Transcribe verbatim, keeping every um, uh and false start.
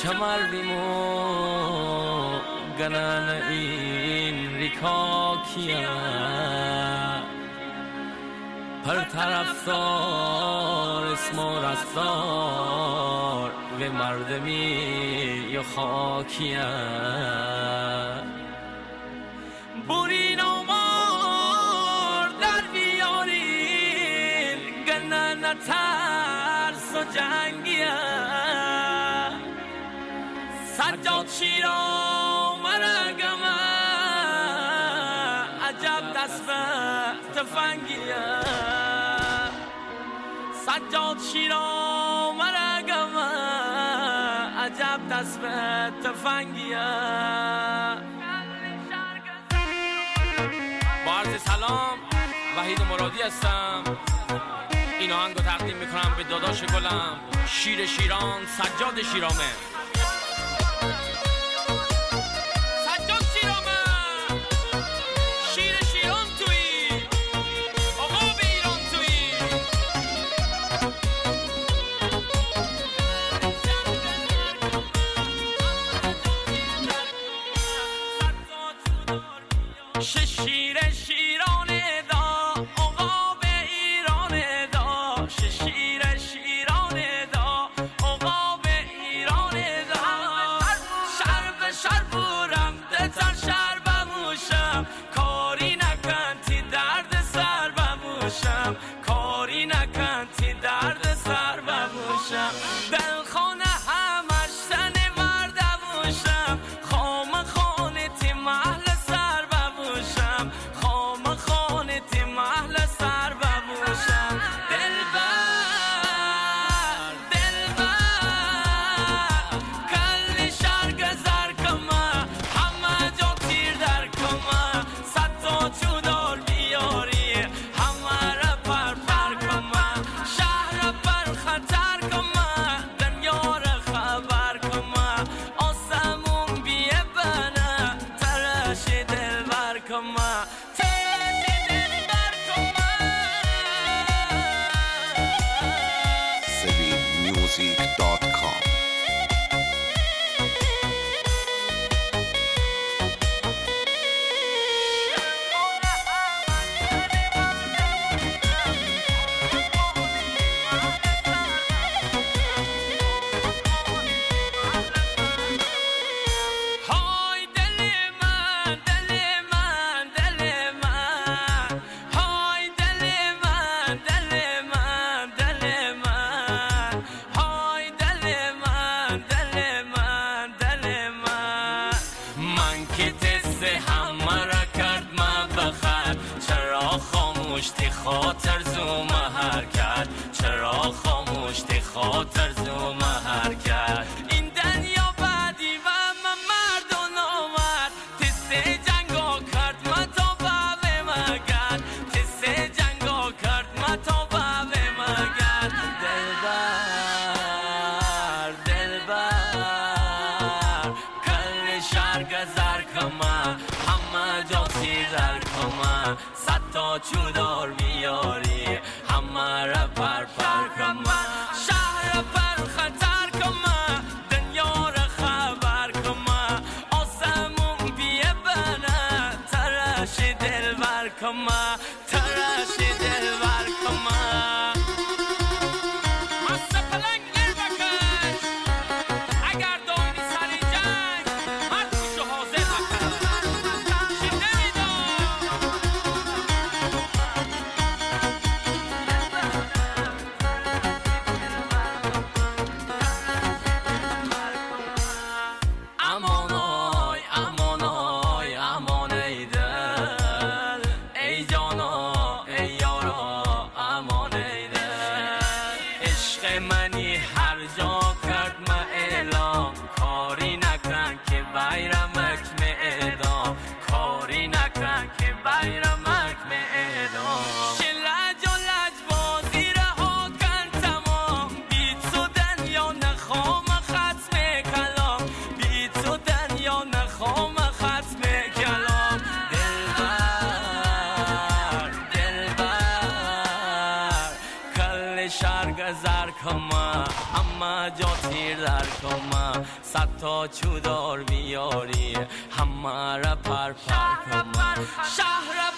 چمرلیمو گنن این ریکا کیا پر طرفدار اسم و رفتار و مردمی یا خاکیه بورین و مار در بیارین گنن ترس و جنگیه سجاد شیرا مرگمه عجب دست به تفنگیه سجاد شیرا مرگمه عجب دست به تفنگیه با عرض سلام وحید مرادی هستم. این آهنگو تقدیم میکنم به داداش گلم شیر شیران سجاد شیرامه. شیر شیران دا عقاب ایران دا شیر شیران دا عقاب ایران دا شر به شر بورم دتر شر بموشم کاری نکن تی درد سر بموشم کاری نکن تی درد سر بموشم دلخانه همش تن مردموشم خام خانه تی محل خام خانه تی محل سر بموشم دلبر دلبر کل شرق زر کما همه جا تیر در کما صد تا چودار بیاری همه را پر پر کما شهر پر خطر کما دنیا را خبر کما آسمون بیه بنا ترش دلبر کما music dot com خاموشتی خاطر زوم هر کرد چرا خاموشتی خاطر زوم هر کرد این دنیا بعدی و من مرد و نامرد تسته جنگا کرد من تا بابه مگرد تسته جنگا کرد من تا بابه مگرد دلبر دلبر کل شرق زر کما همه جا تیر در کما تا چودار میاری همه را پر پر کما شهر پر خطر کما دنیا را خبر کما آسمون بیه بنا ترش دلبر کما ترش دلبر کما منی هر جا کرد ما اعلام کاری نکن که بیرمک می اعدام کاری نکن که بیرمک می اعدام شلج و لج بازی رها کن تمام بی تو دنیا نخوام ختم کلام بی تو دنیا نخوام ختم کلام دلبر دلبر کل شرق زر کما اما جا تیر در کما صد تا چودار بیاری همه را پر پر کن شهر